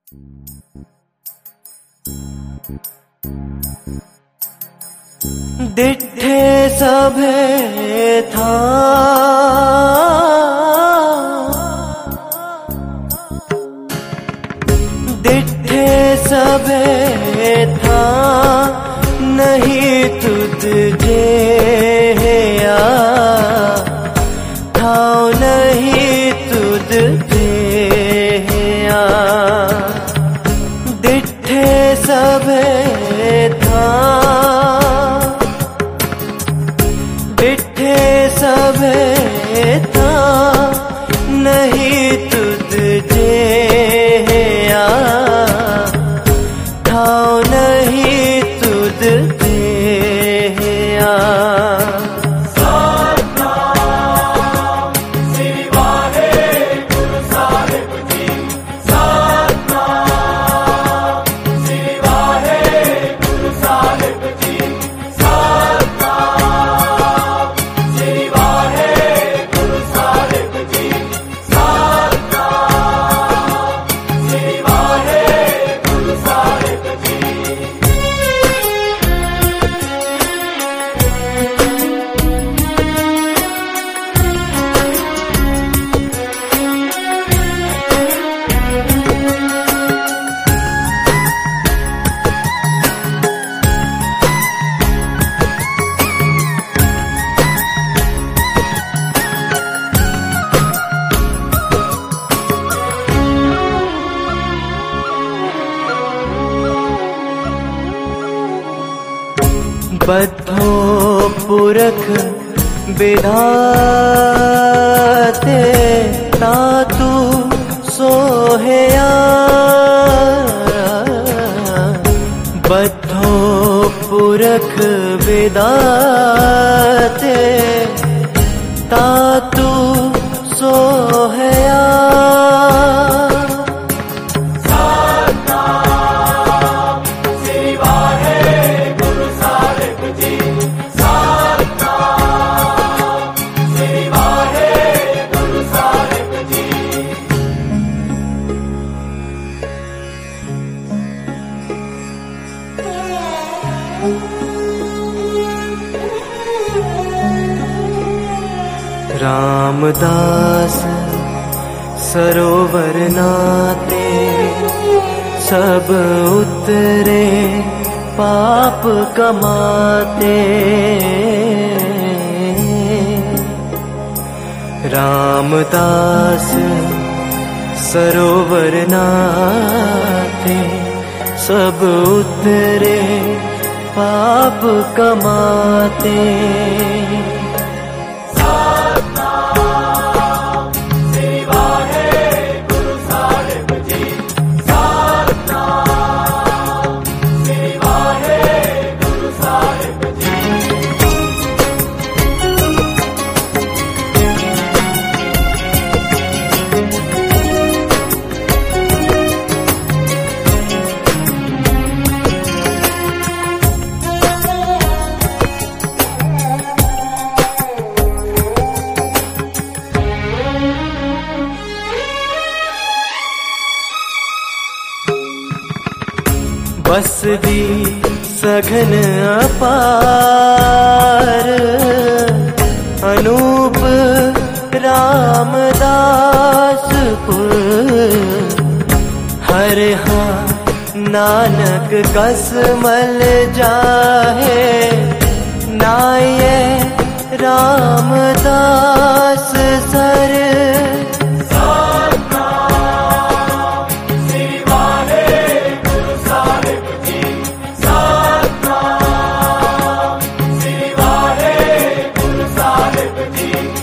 डिठे सभे था डिठे सभे था नहीं तुझे था नहीं तुझे डिठे सभे था डिठे सभे था नहीं तुझे था नहीं तुझे बद्धो पुरख विधाते तातु सोहया बद्धो पुरख विधाते तातु सोहया रामदास सरोवर नाते सब उतरे पाप कमाते रामदास सरोवर नाते सब उतरे पाप कमाते बस दी सघन अपार अनूप रामदासपुर हर हाँ नानक कसमल जाहे नाये रामदास सर जी